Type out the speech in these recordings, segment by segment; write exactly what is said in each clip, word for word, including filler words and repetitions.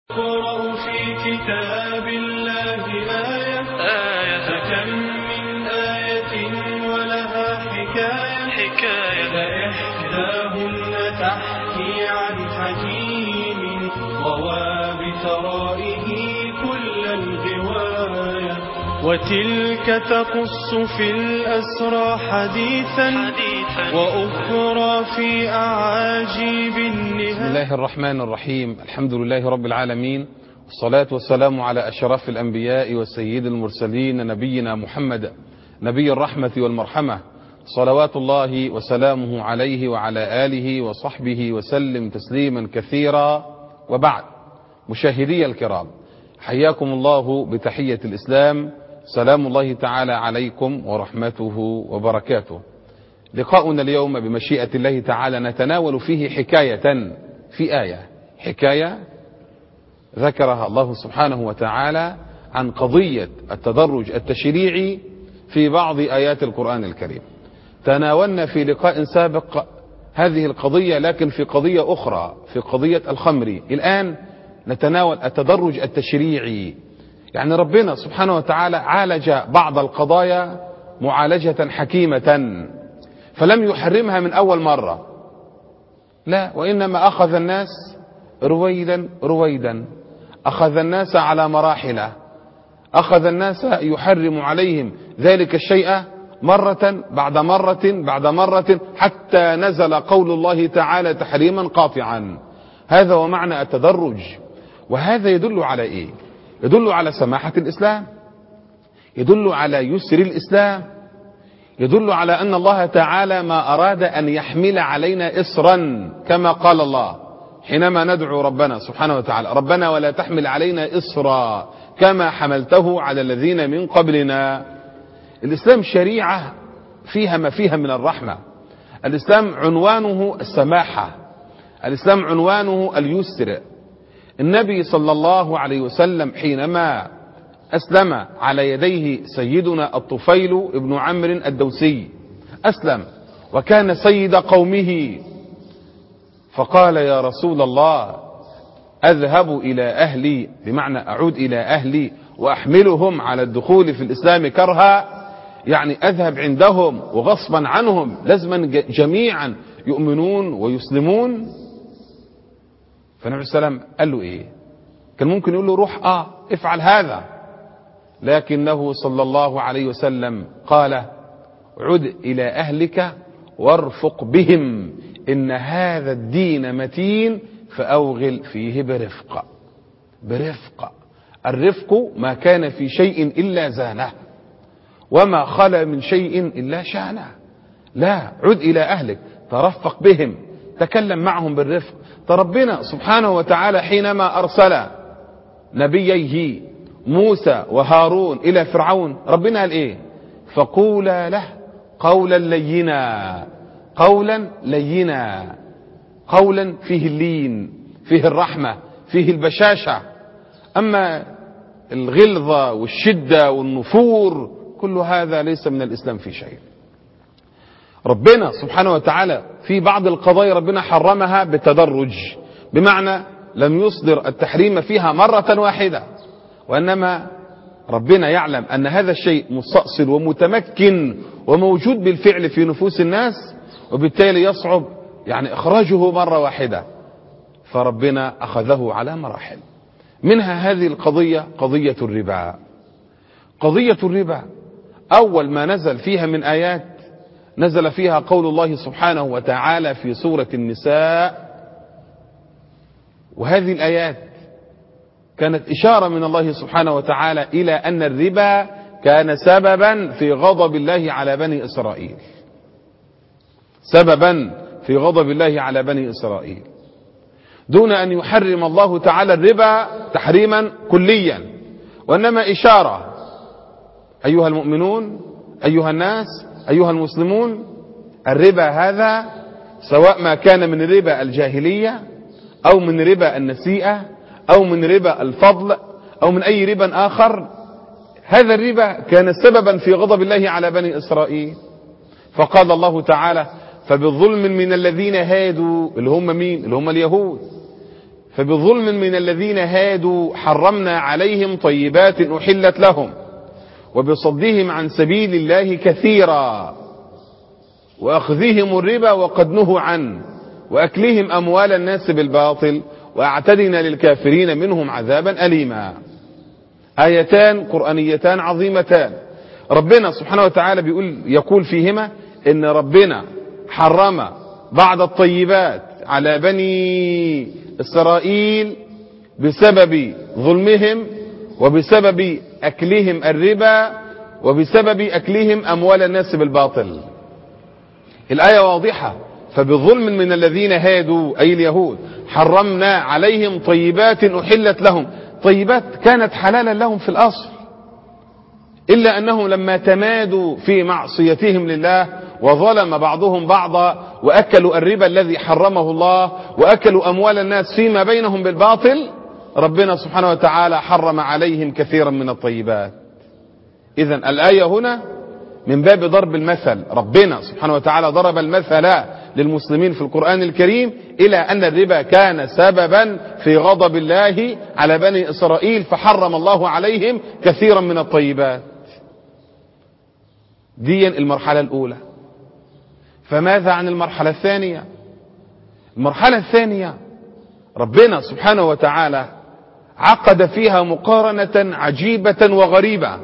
اقرأ في كتاب الله آية آية فكم من آية ولها حكاية حكاية فإحداهن تحكي عن حكيم روى بثرائه كل الرواية، وتلك تقص في الأسرى حديثا, حديثا وأخرى في أعاجيب النهاية. بسم الله الرحمن الرحيم. الحمد لله رب العالمين، والصلاة والسلام على أشرف الأنبياء والسيد المرسلين نبينا محمد نبي الرحمة والمرحمة، صلوات الله وسلامه عليه وعلى آله وصحبه وسلم تسليما كثيرا. وبعد، مشاهدي الكرام، حياكم الله بتحية الإسلام، سلام الله تعالى عليكم ورحمته وبركاته. لقاؤنا اليوم بمشيئة الله تعالى نتناول فيه حكاية في آية، حكاية ذكرها الله سبحانه وتعالى عن قضية التدرج التشريعي في بعض آيات القرآن الكريم. تناولنا في لقاء سابق هذه القضية، لكن في قضية أخرى، في قضية الخمر. الآن نتناول التدرج التشريعي، يعني ربنا سبحانه وتعالى عالج بعض القضايا معالجة حكيمة، فلم يحرمها من أول مرة، لا، وإنما أخذ الناس رويدا رويدا، أخذ الناس على مراحل، أخذ الناس يحرم عليهم ذلك الشيء مرة بعد مرة بعد مرة، حتى نزل قول الله تعالى تحريما قاطعا. هذا هو معنى التدرج. وهذا يدل على إيه؟ يدل على سماحة الإسلام، يدل على يسر الإسلام، يدل على أن الله تعالى ما أراد أن يحمل علينا إصرا، كما قال الله حينما ندعو ربنا سبحانه وتعالى: ربنا ولا تحمل علينا إصرا كما حملته على الذين من قبلنا. الإسلام شريعة فيها ما فيها من الرحمة، الإسلام عنوانه السماحة، الإسلام عنوانه اليسر. النبي صلى الله عليه وسلم حينما أسلم على يديه سيدنا الطفيل ابن عمرو الدوسي، أسلم وكان سيد قومه، فقال: يا رسول الله، أذهب إلى أهلي، بمعنى أعود إلى أهلي وأحملهم على الدخول في الإسلام كرها، يعني أذهب عندهم وغصبا عنهم، لازما جميعا يؤمنون ويسلمون. فالنبي صلى الله عليه وسلم قال له إيه؟ كان ممكن يقول له: روح آه افعل هذا، لكنه صلى الله عليه وسلم قال: عد إلى أهلك وارفق بهم، إن هذا الدين متين فأوغل فيه برفق. برفق، الرفق ما كان في شيء إلا زانه، وما خلا من شيء إلا شانه. لا، عد إلى أهلك، ترفق بهم، تكلم معهم بالرفق. فربنا سبحانه وتعالى حينما أرسل نبييه موسى وهارون إلى فرعون، ربنا قال إيه؟ فقولا له قولا لينا، قولا لينا، قولا فيه اللين، فيه الرحمة، فيه البشاشة. أما الغلظة والشدة والنفور كل هذا ليس من الإسلام في شيء. ربنا سبحانه وتعالى في بعض القضايا ربنا حرمها بالتدرج، بمعنى لم يصدر التحريم فيها مرة واحدة، وإنما ربنا يعلم أن هذا الشيء مستأصل ومتمكن وموجود بالفعل في نفوس الناس، وبالتالي يصعب يعني إخراجه مرة واحدة، فربنا أخذه على مراحل. منها هذه القضية، قضية الربا. قضية الربا أول ما نزل فيها من آيات، نزل فيها قول الله سبحانه وتعالى في سورة النساء، وهذه الآيات كانت إشارة من الله سبحانه وتعالى إلى أن الربا كان سببا في غضب الله على بني إسرائيل، سببا في غضب الله على بني إسرائيل، دون أن يحرم الله تعالى الربا تحريما كليا، وإنما إشارة: أيها المؤمنون، أيها الناس، أيها المسلمون، الربا هذا سواء ما كان من ربا الجاهلية أو من ربا النسيئة أو من ربا الفضل أو من أي ربا آخر، هذا الربا كان سببا في غضب الله على بني إسرائيل. فقال الله تعالى: فبظلم من الذين هادوا، اللي هم مين؟ اللي هم اليهود، فبظلم من الذين هادوا حرمنا عليهم طيبات أحلت لهم وبصدهم عن سبيل الله كثيرا وأخذهم الربا وقد نهوا عنه وأكلهم أموال الناس بالباطل وأعتدنا للكافرين منهم عذابا أليما. آيتان قرآنيتان عظيمتان ربنا سبحانه وتعالى بيقول يقول فيهما إن ربنا حرم بعض الطيبات على بني إسرائيل بسبب ظلمهم وبسبب أكلهم الربا وبسبب أكلهم أموال الناس بالباطل. الآية واضحة. فبظلم من الذين هادوا أي اليهود حرمنا عليهم طيبات أحلت لهم. طيبات كانت حلالا لهم في الأصل، إلا أنهم لما تمادوا في معصيتهم لله وظلم بعضهم بعضا وأكلوا الربا الذي حرمه الله وأكلوا أموال الناس فيما بينهم بالباطل، ربنا سبحانه وتعالى حرم عليهم كثيرا من الطيبات. إذن الآية هنا من باب ضرب المثل. ربنا سبحانه وتعالى ضرب المثل للمسلمين في القرآن الكريم إلى أن الربا كان سببا في غضب الله على بني إسرائيل فحرم الله عليهم كثيرا من الطيبات. دي المرحلة الأولى. فماذا عن المرحلة الثانية؟ المرحلة الثانية ربنا سبحانه وتعالى عقد فيها مقارنة عجيبة وغريبة،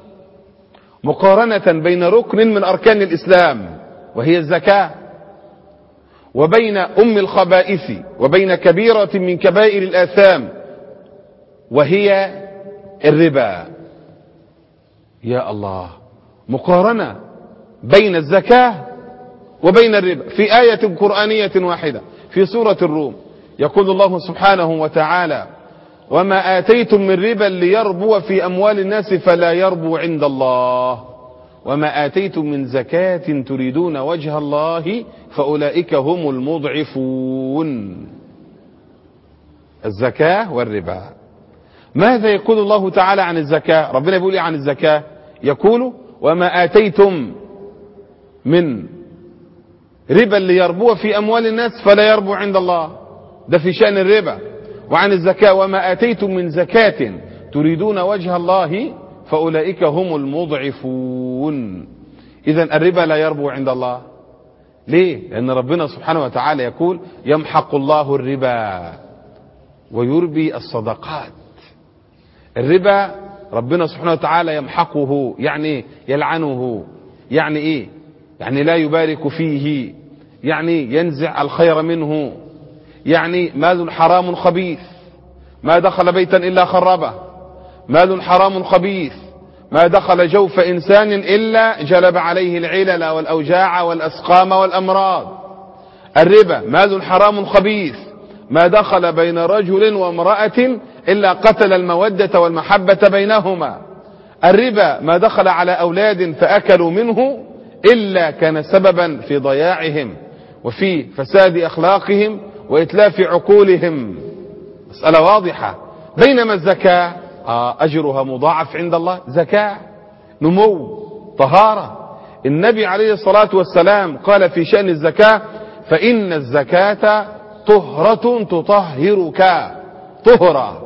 مقارنة بين ركن من أركان الإسلام وهي الزكاة، وبين أم الخبائث، وبين كبيرة من كبائر الآثام وهي الربا. يا الله، مقارنة بين الزكاة وبين الربا في آية قرآنية واحدة في سورة الروم. يقول الله سبحانه وتعالى: وما آتيتم من ربا ليربو في أموال الناس فلا يربو عند الله وما آتيتم من زكاة تريدون وجه الله فأولئك هم المضعفون. الزكاة والربا. ماذا يقول الله تعالى عن الزكاة؟ ربنا يقول عن الزكاة، يقول: وما آتيتم من ربا ليربو في أموال الناس فلا يربو عند الله. ده في شأن الربا. وعن الزكاة: وما آتيتم من زكاة تريدون وجه الله فأولئك هم المضعفون. إذن الربا لا يربو عند الله. ليه؟ لأن ربنا سبحانه وتعالى يقول: يمحق الله الربا ويربي الصدقات. الربا ربنا سبحانه وتعالى يمحقه، يعني يلعنه، يعني إيه؟ يعني لا يبارك فيه، يعني ينزع الخير منه، يعني مال حرام خبيث ما دخل بيتا إلا خربه، مال حرام خبيث ما دخل جوف إنسان إلا جلب عليه العلل والأوجاع والأسقام والأمراض. الربا مال حرام خبيث ما دخل بين رجل وامرأة إلا قتل المودة والمحبة بينهما. الربا ما دخل على أولاد فأكلوا منه إلا كان سببا في ضياعهم وفي فساد أخلاقهم وإتلاف عقولهم. مسألة واضحة. بينما الزكاة أجرها مضاعف عند الله. زكاة، نمو، طهارة. النبي عليه الصلاة والسلام قال في شأن الزكاة: فإن الزكاة طهرة تطهرك. طهرة.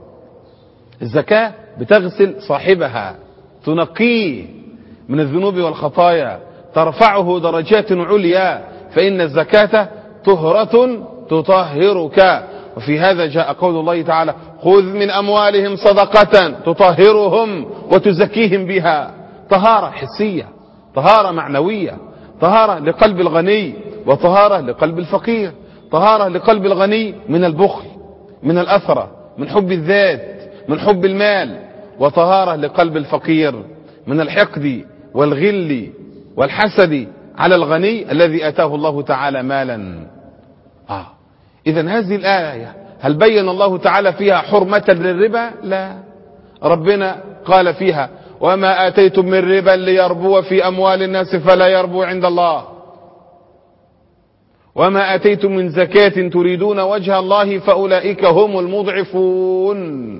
الزكاة بتغسل صاحبها، تنقيه من الذنوب والخطايا، ترفعه درجات عليا. فإن الزكاة طهرة تطهرك. وفي هذا جاء قول الله تعالى: خذ من أموالهم صدقة تطهرهم وتزكيهم بها. طهارة حسية، طهارة معنوية، طهارة لقلب الغني وطهارة لقلب الفقير. طهارة لقلب الغني من البخل، من الأثرة، من حب الذات، من حب المال. وطهارة لقلب الفقير من الحقد والغل والحسد على الغني الذي آتاه الله تعالى مالا. آه. إذن هذه الآية هل بين الله تعالى فيها حرمة للربا؟ لا. ربنا قال فيها: وما آتيتم من ربا ليربو في أموال الناس فلا يربو عند الله وما آتيتم من زكاة تريدون وجه الله فأولئك هم المضعفون.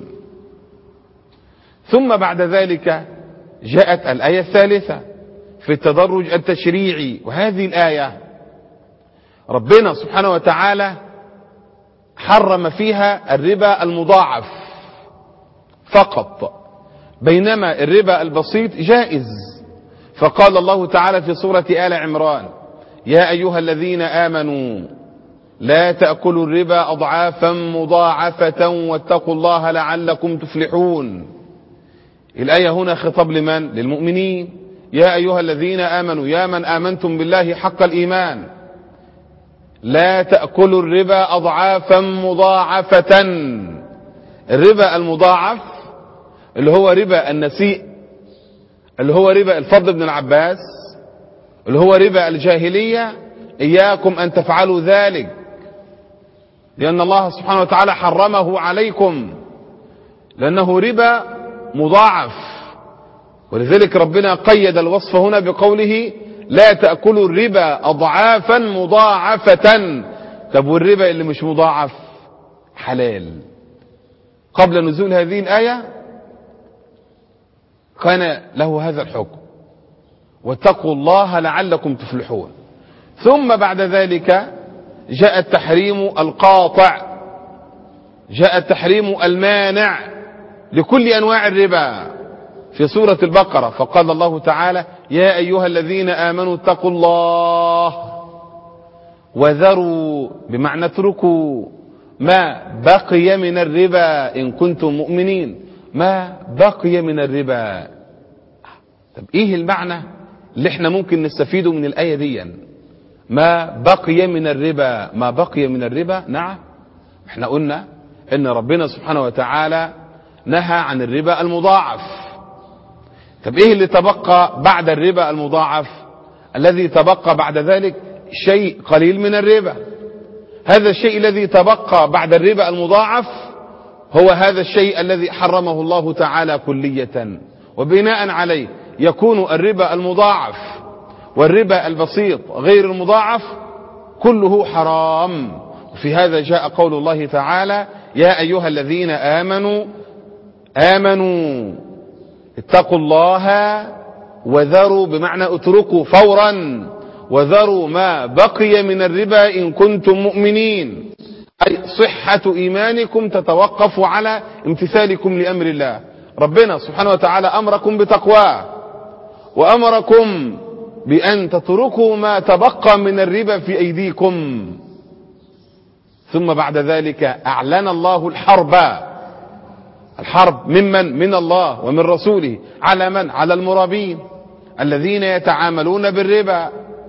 ثم بعد ذلك جاءت الآية الثالثة في التدرج التشريعي. وهذه الآية ربنا سبحانه وتعالى حرم فيها الربا المضاعف فقط، بينما الربا البسيط جائز. فقال الله تعالى في سورة آل عمران: يا أيها الذين آمنوا لا تأكلوا الربا أضعافا مضاعفة واتقوا الله لعلكم تفلحون. الآية هنا خطاب لمن؟ للمؤمنين. يا أيها الذين آمنوا، يا من آمنتم بالله حق الإيمان، لا تأكلوا الربا أضعافا مضاعفة. الربا المضاعف اللي هو ربا النسيء، اللي هو ربا الفضل بن العباس، اللي هو ربا الجاهلية، إياكم أن تفعلوا ذلك، لأن الله سبحانه وتعالى حرمه عليكم، لأنه ربا مضاعف. ولذلك ربنا قيد الوصف هنا بقوله: لا تأكلوا الربا أضعافا مضاعفة. طب والربا اللي مش مضاعف حلال. قبل نزول هذه الآية كان له هذا الحكم: واتقوا الله لعلكم تفلحون. ثم بعد ذلك جاء التحريم القاطع، جاء التحريم المانع لكل أنواع الربا في سورة البقرة. فقال الله تعالى: يا أيها الذين آمنوا اتقوا الله وذروا، بمعنى اتركوا، ما بقي من الربا إن كنتم مؤمنين. ما بقي من الربا. طب ايه المعنى اللي احنا ممكن نستفيده من الآية دي؟ ما بقي من الربا، ما بقي من الربا. نعم، احنا قلنا ان ربنا سبحانه وتعالى نهى عن الربا المضاعف. طب ايه اللي تبقى بعد الربا المضاعف؟ الذي تبقى بعد ذلك شيء قليل من الربا. هذا الشيء الذي تبقى بعد الربا المضاعف هو هذا الشيء الذي حرمه الله تعالى كلية، وبناء عليه يكون الربا المضاعف والربا البسيط غير المضاعف كله حرام. وفي هذا جاء قول الله تعالى: يا أيها الذين آمنوا آمنوا اتقوا الله وذروا، بمعنى اتركوا فورا، وذروا ما بقي من الربا إن كنتم مؤمنين. أي صحة إيمانكم تتوقف على امتثالكم لأمر الله. ربنا سبحانه وتعالى أمركم بتقواه، وأمركم بأن تتركوا ما تبقى من الربا في أيديكم. ثم بعد ذلك أعلن الله الحرب. الحرب ممن؟ من الله ومن رسوله. على من؟ على المرابين الذين يتعاملون بالربا.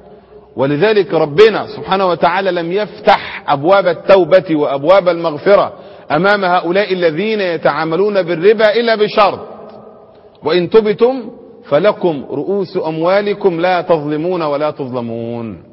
ولذلك ربنا سبحانه وتعالى لم يفتح أبواب التوبة وأبواب المغفرة أمام هؤلاء الذين يتعاملون بالربا إلا بشرط: وإن تبتم فلكم رؤوس أموالكم لا تظلمون ولا تظلمون.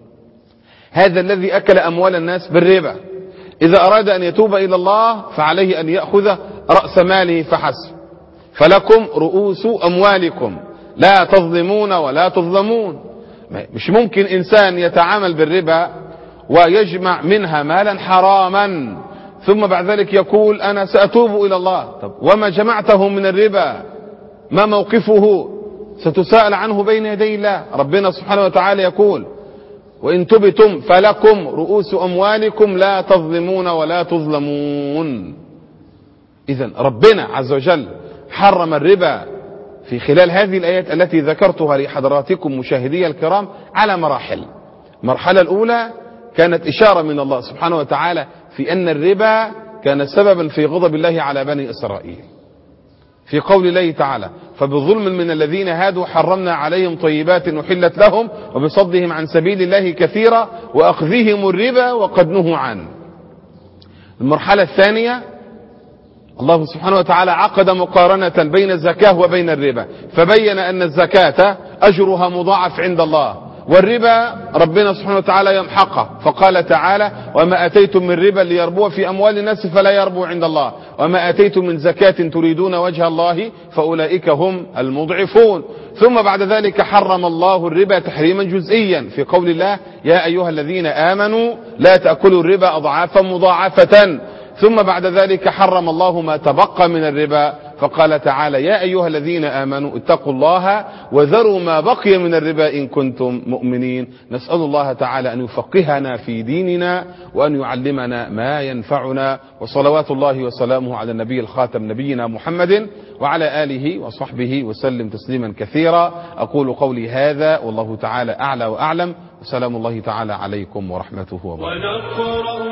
هذا الذي أكل أموال الناس بالربا إذا أراد أن يتوب إلى الله فعليه أن يأخذ رأس ماله فحسب. فلكم رؤوس أموالكم لا تظلمون ولا تظلمون. مش ممكن إنسان يتعامل بالربا ويجمع منها مالا حراما ثم بعد ذلك يقول أنا سأتوب إلى الله. طب وما جمعته من الربا ما موقفه؟ ستسأل عنه بين يدي الله. ربنا سبحانه وتعالى يقول: وإن تبتم فلكم رؤوس أموالكم لا تظلمون ولا تظلمون. إذن ربنا عز وجل حرم الربا في خلال هذه الآيات التي ذكرتها لحضراتكم مشاهدي الكرام على مراحل. المرحلة الأولى كانت إشارة من الله سبحانه وتعالى في أن الربا كان سببا في غضب الله على بني إسرائيل، في قول الله تعالى: فبظلم من الذين هادوا حرمنا عليهم طيبات أحلت لهم وبصدهم عن سبيل الله كثيرا وأخذهم الربا وقد نهوا عنه. المرحلة الثانية الله سبحانه وتعالى عقد مقارنة بين الزكاة وبين الربا، فبين أن الزكاة أجرها مضاعف عند الله، والربا ربنا سبحانه وتعالى يمحقه. فقال تعالى: وما أتيتم من ربا ليربو في أموال الناس فلا يربو عند الله، وما أتيتم من زكاة تريدون وجه الله فأولئك هم المضعفون. ثم بعد ذلك حرم الله الربا تحريما جزئيا في قول الله: يا أيها الذين آمنوا لا تأكلوا الربا أضعافا مضاعفة. ثم بعد ذلك حرم الله ما تبقى من الربا فقال تعالى يا أيها الذين آمنوا اتقوا الله وذروا ما بقي من الربا إن كنتم مؤمنين. نسأل الله تعالى أن يفقهنا في ديننا وأن يعلمنا ما ينفعنا، وصلوات الله وسلامه على النبي الخاتم نبينا محمد وعلى آله وصحبه وسلم تسليما كثيرا. أقول قولي هذا والله تعالى أعلى وأعلم، وسلام الله تعالى عليكم ورحمته وبركاته.